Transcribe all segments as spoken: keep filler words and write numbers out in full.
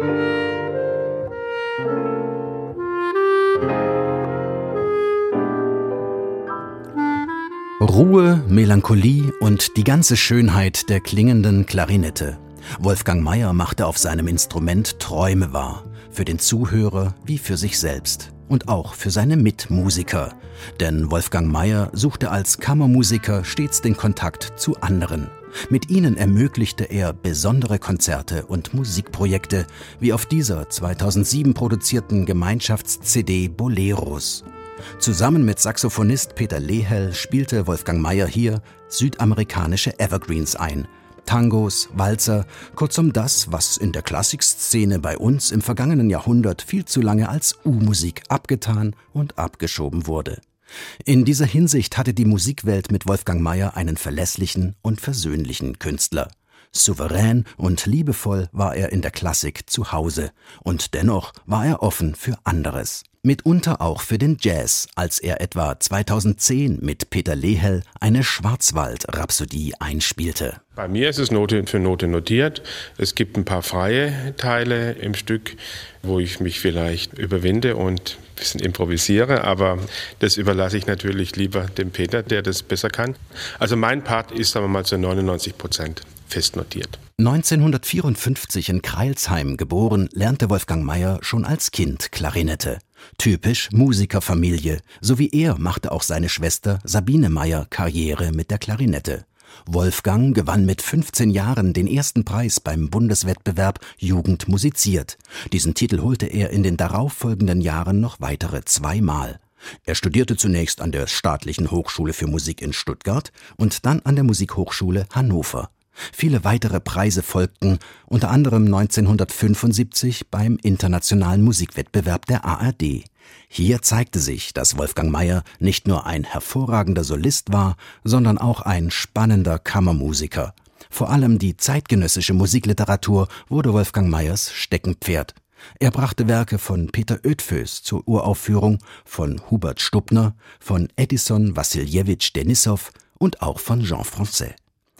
Ruhe, Melancholie und die ganze Schönheit der klingenden Klarinette. Wolfgang Mayer machte auf seinem Instrument Träume wahr, für den Zuhörer wie für sich selbst und auch für seine Mitmusiker. Denn Wolfgang Mayer suchte als Kammermusiker stets den Kontakt zu anderen. Mit ihnen ermöglichte er besondere Konzerte und Musikprojekte, wie auf dieser zweitausendsieben produzierten Gemeinschafts-C D Boleros. Zusammen mit Saxophonist Peter Lehel spielte Wolfgang Mayer hier südamerikanische Evergreens ein. Tangos, Walzer, kurzum das, was in der Klassikszene bei uns im vergangenen Jahrhundert viel zu lange als U-Musik abgetan und abgeschoben wurde. In dieser Hinsicht hatte die Musikwelt mit Wolfgang Mayer einen verlässlichen und versöhnlichen Künstler. Souverän und liebevoll war er in der Klassik zu Hause und dennoch war er offen für anderes. Mitunter auch für den Jazz, als er etwa zweitausendzehn mit Peter Lehel eine Schwarzwald-Rhapsodie einspielte. Bei mir ist es Note für Note notiert. Es gibt ein paar freie Teile im Stück, wo ich mich vielleicht überwinde und ein bisschen improvisiere, aber das überlasse ich natürlich lieber dem Peter, der das besser kann. Also mein Part ist, sagen wir mal, zu neunundneunzig Prozent fest notiert. neunzehnhundertvierundfünfzig in Crailsheim geboren, lernte Wolfgang Mayer schon als Kind Klarinette. Typisch Musikerfamilie, so wie er machte auch seine Schwester Sabine Mayer Karriere mit der Klarinette. Wolfgang gewann mit fünfzehn Jahren den ersten Preis beim Bundeswettbewerb Jugend musiziert. Diesen Titel holte er in den darauffolgenden Jahren noch weitere zweimal. Er studierte zunächst an der Staatlichen Hochschule für Musik in Stuttgart und dann an der Musikhochschule Hannover. Viele weitere Preise folgten, unter anderem neunzehnhundertfünfundsiebzig beim Internationalen Musikwettbewerb der A R D. Hier zeigte sich, dass Wolfgang Mayer nicht nur ein hervorragender Solist war, sondern auch ein spannender Kammermusiker. Vor allem die zeitgenössische Musikliteratur wurde Wolfgang Mayers Steckenpferd. Er brachte Werke von Peter Oethfös zur Uraufführung, von Hubert Stubner, von Edison Wassiljewitsch Denissow und auch von Jean Francais.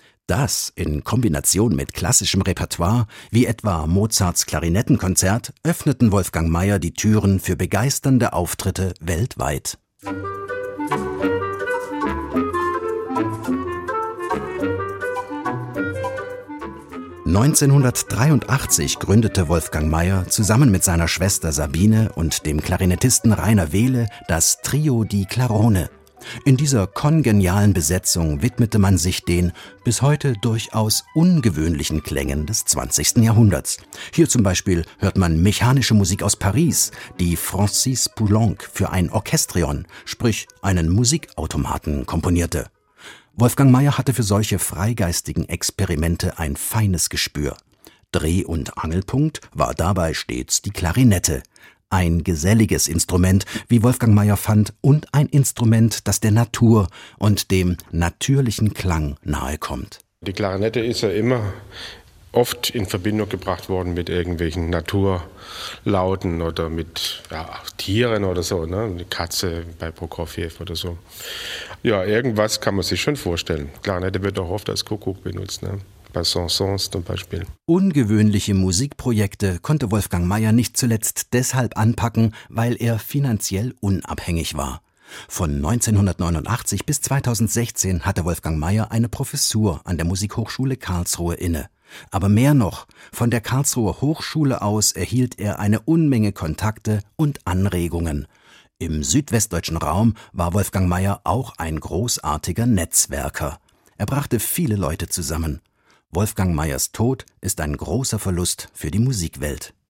Das in Kombination mit klassischem Repertoire, wie etwa Mozarts Klarinettenkonzert, öffneten Wolfgang Mayer die Türen für begeisternde Auftritte weltweit. neunzehnhundertdreiundachtzig gründete Wolfgang Mayer zusammen mit seiner Schwester Sabine und dem Klarinettisten Rainer Wehle das Trio di Clarone. In dieser kongenialen Besetzung widmete man sich den bis heute durchaus ungewöhnlichen Klängen des zwanzigsten Jahrhunderts. Hier zum Beispiel hört man mechanische Musik aus Paris, die Francis Poulenc für ein Orchestrion, sprich einen Musikautomaten, komponierte. Wolfgang Mayer hatte für solche freigeistigen Experimente ein feines Gespür. Dreh- und Angelpunkt war dabei stets die Klarinette. Ein geselliges Instrument, wie Wolfgang Mayer fand, und ein Instrument, das der Natur und dem natürlichen Klang nahekommt. Die Klarinette ist ja immer oft in Verbindung gebracht worden mit irgendwelchen Naturlauten oder mit ja, Tieren oder so, ne? Eine Katze bei Prokofjew oder so. Ja, irgendwas kann man sich schon vorstellen. Klarinette wird auch oft als Kuckuck benutzt, ne? Bei Saint-Saëns zum Beispiel. Ungewöhnliche Musikprojekte konnte Wolfgang Mayer nicht zuletzt deshalb anpacken, weil er finanziell unabhängig war. Von neunzehnhundertneunundachtzig bis zweitausendsechzehn hatte Wolfgang Mayer eine Professur an der Musikhochschule Karlsruhe inne. Aber mehr noch, von der Karlsruher Hochschule aus erhielt er eine Unmenge Kontakte und Anregungen. Im südwestdeutschen Raum war Wolfgang Mayer auch ein großartiger Netzwerker. Er brachte viele Leute zusammen. Wolfgang Mayers Tod ist ein großer Verlust für die Musikwelt.